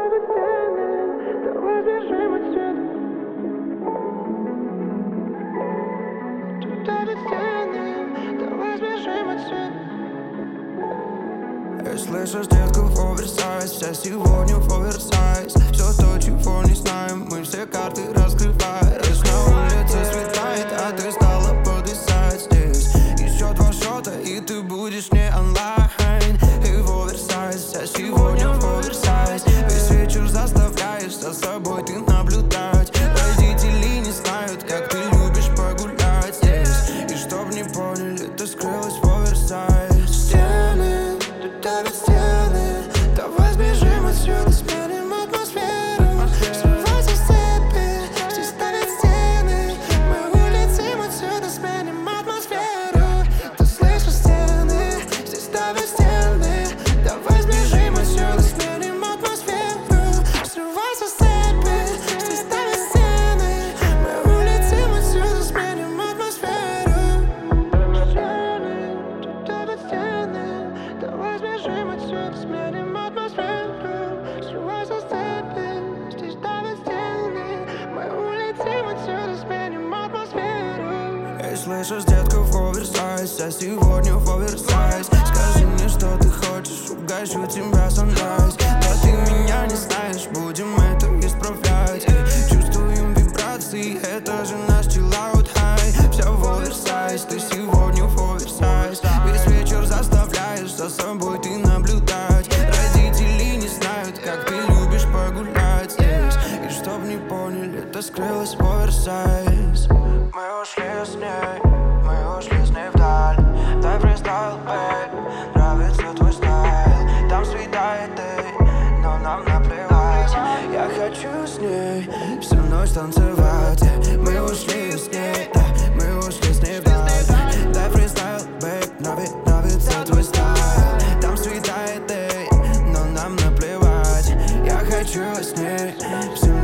давят стены, давай сбежим отсюда. Тут давят стены, давай сбежим отсюда. Эй, слышишь, детка, в оверсайз, вся сегодня в оверсайз. Все то, чего не знаем, мы все карты раскрываем. Лишь на улице светает, а ты стала подвисать здесь. Еще 2 шота, и ты будешь не онлайн. Эй, в оверсайз, вся сегодня в оверсайз. Весь вечер заставляешь за собой ты наблюдать. Родители не знают, как ты любишь погулять здесь. И чтоб не поняли, ты скрылась в оверсайз. Стены, тут давят стены, давай сбежим отсюда, сменим атмосферу. Срывайся с цепи, здесь давят стены, мы улетим отсюда, сменим атмосферу. Ты слышишь стены, здесь давят стены, давай сбежим отсюда, сменим атмосферу. Срывайся с цепи, здесь давят стены, мы улетим отсюда, сменим атмосферу. Стены, тут давят стены, давай сбежим отсюда, сменим атмосферу. Срывайся с цепи, здесь давят стены, мы улетим отсюда, сменим атмосферу. Эй, слышишь, детка, в оверсайз, вся сегодня в оверсайз. Скажи мне, что ты хочешь, угощу тебя санрайз. Да ты меня не знаешь, будем это исправлять. Эй, чувствуем вибрации, это же наш чиллаут хай. Вся в оверсайз, ты сегодня в оверсайз. Весь вечер заставляешь за собой ты наблюдать. Родители не знают, как ты любишь погулять здесь. И чтоб не поняли, ты скрылась в оверсайз. Мы ушли с ней, мы ушли с ней вдаль. Дай фристайл, бэйб, нравится твой стайл. Там светает ты, но нам наплевать. Я хочу с ней всю ночь танцевать. Мы ушли с ней, да, мы ушли с ней вдаль. Дай фристайл, бэйб, нравится твой стайл. Там светает ты, но нам наплевать. Я хочу с ней всю